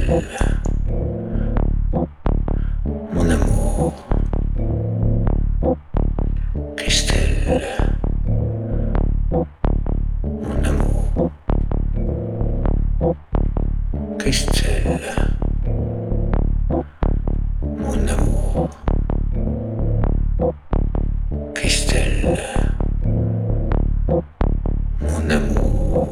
Christelle, mon amour, Christelle, mon amour, Christelle, mon amour, Christelle, mon amour.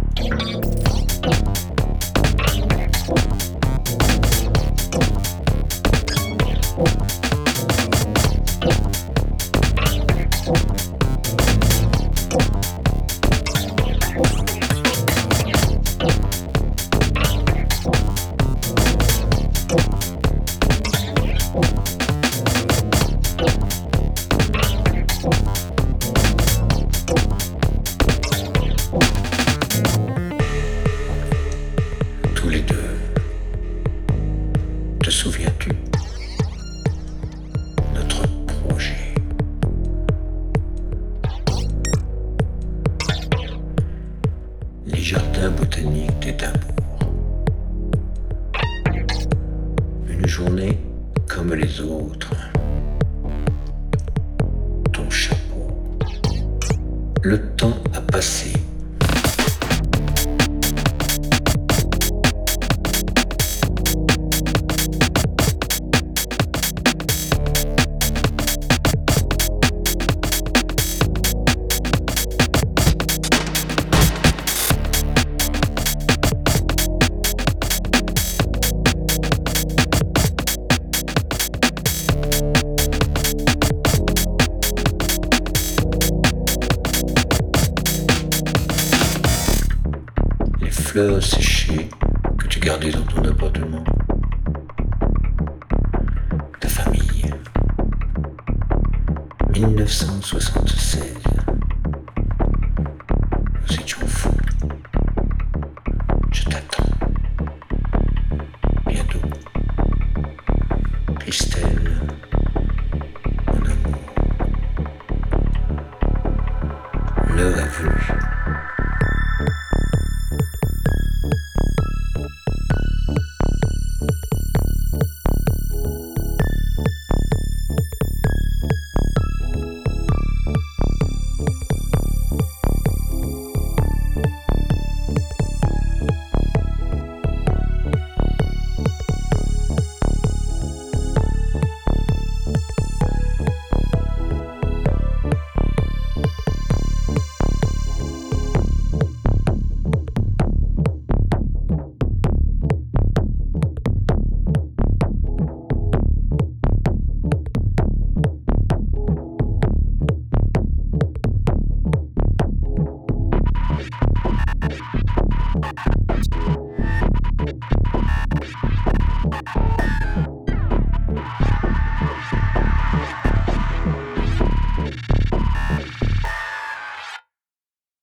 Tous les deux, te souviens-tu? Notre projet. Les jardins botaniques d'Édimbourg. Une journée comme les autres. Ton chapeau. Le temps a passé. Fleurs séchées que tu gardais dans ton appartement. Ta famille. 1976. Nous étions fous. Je t'attends. Bientôt. Christelle.